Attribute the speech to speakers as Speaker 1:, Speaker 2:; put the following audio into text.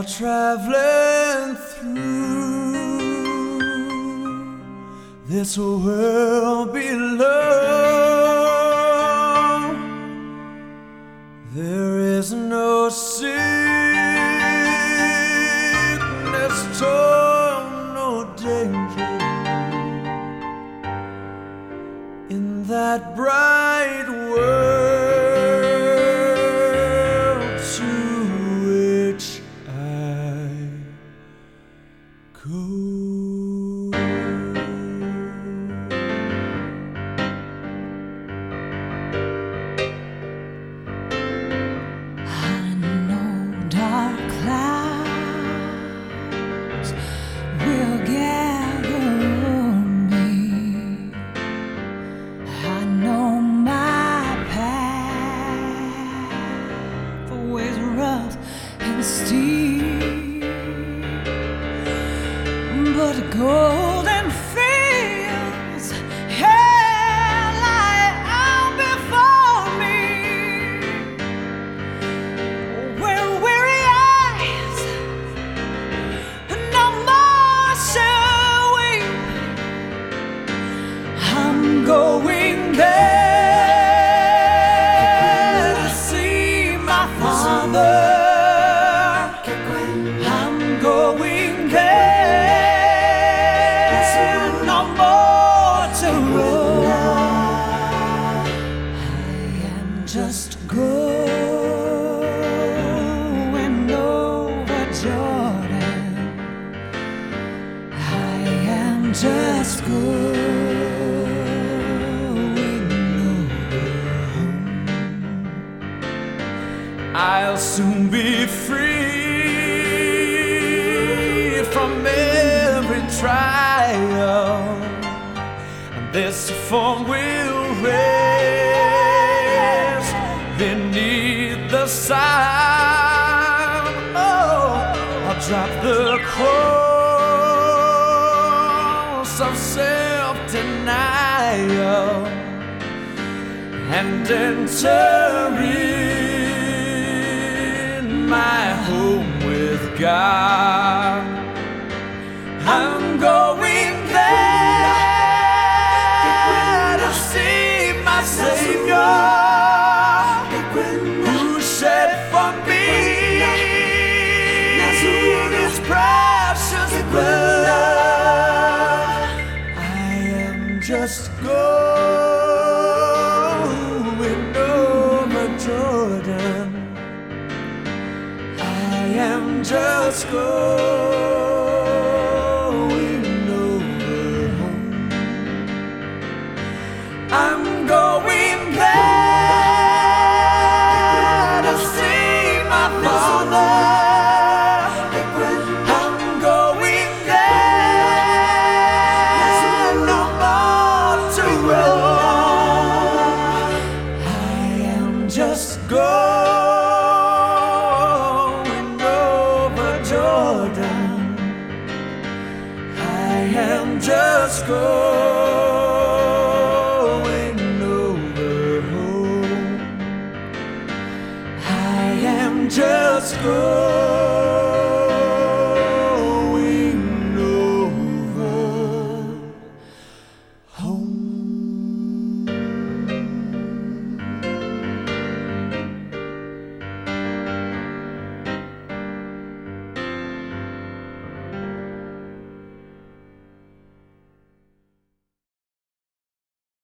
Speaker 1: traveling through this world below. There is no sickness, toil, no danger in that bright world to which I go.
Speaker 2: Dark clouds will gather me. I know my path always rough and steep, but golden fields lie out before me, where weary eyes no more shall weep. I'm going there to see my Father. I'm going there no more to roam. I am just going over Jordan. I am just going over home.
Speaker 1: I'll soon be free from every trial, and this form will rest beneath the sun. Oh, I'll drop the cross of self-denial and enter in my home with God. I'm going there to see my Savior, who shed for me His precious blood. I am just going over Jordan. I am just going over home. I'm going there to see my Father. I'm going there no more to roam. I am just going over Jordan. I am just going over home. I am just going